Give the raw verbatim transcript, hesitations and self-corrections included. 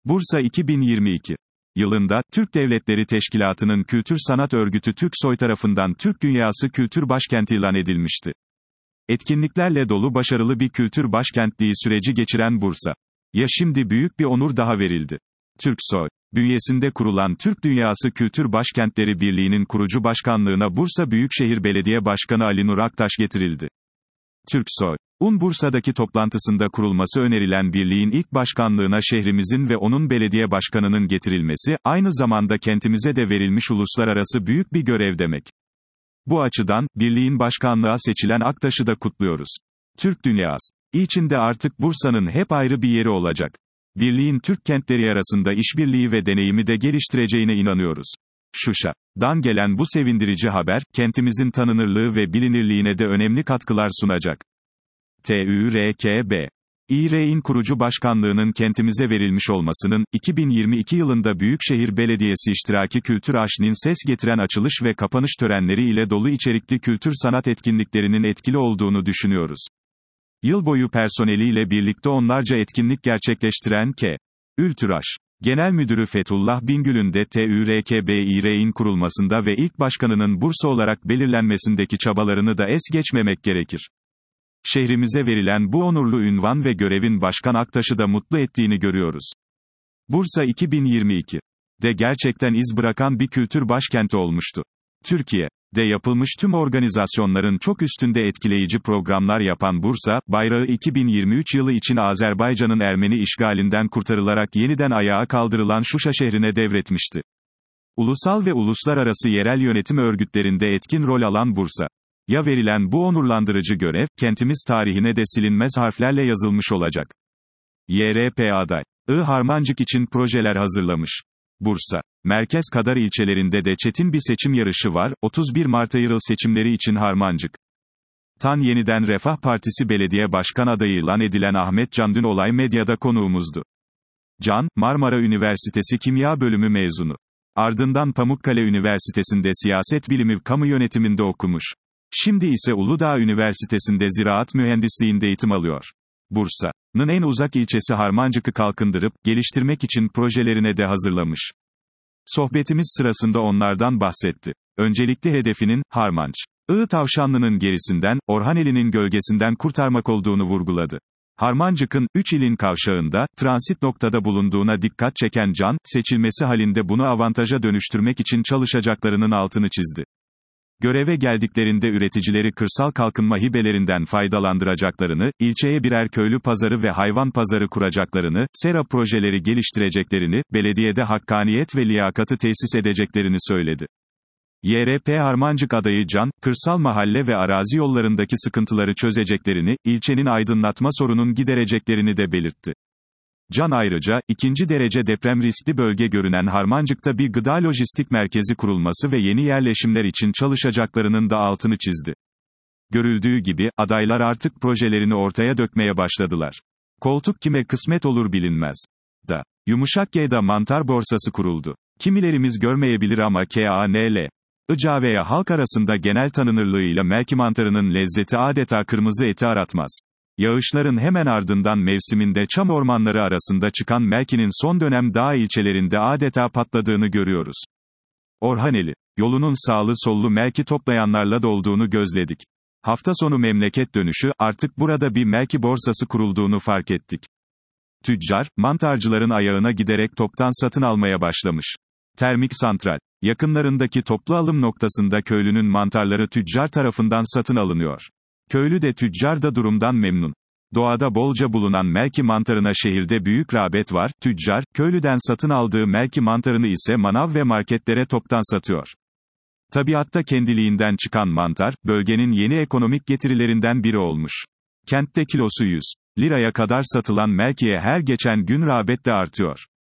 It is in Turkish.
Bursa iki bin yirmi iki yılında, Türk Devletleri Teşkilatı'nın Kültür Sanat Örgütü TÜRKSOY tarafından Türk Dünyası Kültür Başkenti ilan edilmişti. Etkinliklerle dolu başarılı bir kültür başkentliği süreci geçiren Bursa. Ya şimdi büyük bir onur daha verildi. TÜRKSOY bünyesinde kurulan Türk Dünyası Kültür Başkentleri Birliği'nin kurucu başkanlığına Bursa Büyükşehir Belediye Başkanı Ali Nur Aktaş getirildi. TÜRKSOY'un Bursa'daki toplantısında kurulması önerilen birliğin ilk başkanlığına şehrimizin ve onun belediye başkanının getirilmesi, aynı zamanda kentimize de verilmiş uluslararası büyük bir görev demek. Bu açıdan, birliğin başkanlığa seçilen Aktaş'ı da kutluyoruz. Türk Dünyası içinde artık Bursa'nın hep ayrı bir yeri olacak. Birliğin Türk kentleri arasında işbirliği ve deneyimi de geliştireceğine inanıyoruz. Şuşa'dan gelen bu sevindirici haber, kentimizin tanınırlığı ve bilinirliğine de önemli katkılar sunacak. TÜRKB İR'in kurucu başkanlığının kentimize verilmiş olmasının, iki bin yirmi iki yılında Büyükşehir Belediyesi iştiraki Kültür Aşk'nin ses getiren açılış ve kapanış törenleri ile dolu içerikli kültür sanat etkinliklerinin etkili olduğunu düşünüyoruz. Yıl boyu personeliyle birlikte onlarca etkinlik gerçekleştiren K. Ültüraş Genel Müdürü Fethullah Bingöl'ün de TÜRKB-İR'in kurulmasında ve ilk başkanının Bursa olarak belirlenmesindeki çabalarını da es geçmemek gerekir. Şehrimize verilen bu onurlu ünvan ve görevin Başkan Aktaş'ı da mutlu ettiğini görüyoruz. Bursa iki bin yirmi iki'de gerçekten iz bırakan bir kültür başkenti olmuştu. Türkiye'de yapılmış tüm organizasyonların çok üstünde etkileyici programlar yapan Bursa, bayrağı iki bin yirmi üç yılı için Azerbaycan'ın Ermeni işgalinden kurtarılarak yeniden ayağa kaldırılan Şuşa şehrine devretmişti. Ulusal ve uluslararası yerel yönetim örgütlerinde etkin rol alan Bursa. Ya verilen bu onurlandırıcı görev, kentimiz tarihine de silinmez harflerle yazılmış olacak. Y R P aday I Harmancık için projeler hazırlamış. Bursa, merkez kadar ilçelerinde de çetin bir seçim yarışı var, otuz bir Mart yerel seçimleri için Harmancık. Tan Yeniden Refah Partisi Belediye Başkan adayı ilan edilen Ahmet Can dün Olay Medya'da konuğumuzdu. Can, Marmara Üniversitesi Kimya Bölümü mezunu. Ardından Pamukkale Üniversitesi'nde siyaset bilimi kamu yönetiminde okumuş. Şimdi ise Uludağ Üniversitesi'nde ziraat mühendisliğinde eğitim alıyor. Bursa'nın en uzak ilçesi Harmancık'ı kalkındırıp, geliştirmek için projelerine de hazırlamış. Sohbetimiz sırasında onlardan bahsetti. Öncelikli hedefinin, Harmanç'ı Tavşanlı'nın gerisinden, Orhaneli'nin gölgesinden kurtarmak olduğunu vurguladı. Harmancık'ın, üç ilin kavşağında, transit noktada bulunduğuna dikkat çeken Can, seçilmesi halinde bunu avantaja dönüştürmek için çalışacaklarının altını çizdi. Göreve geldiklerinde üreticileri kırsal kalkınma hibelerinden faydalandıracaklarını, ilçeye birer köylü pazarı ve hayvan pazarı kuracaklarını, sera projeleri geliştireceklerini, belediyede hakkaniyet ve liyakatı tesis edeceklerini söyledi. Y R P Harmancık adayı Can, kırsal mahalle ve arazi yollarındaki sıkıntıları çözeceklerini, ilçenin aydınlatma sorunun gidereceklerini de belirtti. Can ayrıca, ikinci derece deprem riskli bölge görünen Harmancık'ta bir gıda lojistik merkezi kurulması ve yeni yerleşimler için çalışacaklarının da altını çizdi. Görüldüğü gibi, adaylar artık projelerini ortaya dökmeye başladılar. Koltuk kime kısmet olur bilinmez. Da. Yumuşakya'da mantar borsası kuruldu. Kimilerimiz görmeyebilir ama K A N L I veya halk arasında genel tanınırlığıyla melki mantarının lezzeti adeta kırmızı eti aratmaz. Yağışların hemen ardından mevsiminde çam ormanları arasında çıkan melkinin son dönem dağ ilçelerinde adeta patladığını görüyoruz. Orhaneli yolunun sağlı sollu melki toplayanlarla dolduğunu gözledik. Hafta sonu memleket dönüşü, artık burada bir melki borsası kurulduğunu fark ettik. Tüccar, mantarcıların ayağına giderek toptan satın almaya başlamış. Termik santral yakınlarındaki toplu alım noktasında köylünün mantarları tüccar tarafından satın alınıyor. Köylü de tüccar da durumdan memnun. Doğada bolca bulunan melki mantarına şehirde büyük rağbet var, tüccar, köylüden satın aldığı melki mantarını ise manav ve marketlere toptan satıyor. Tabiatta kendiliğinden çıkan mantar, bölgenin yeni ekonomik getirilerinden biri olmuş. Kentte kilosu yüz liraya kadar satılan melkiye her geçen gün rağbet de artıyor.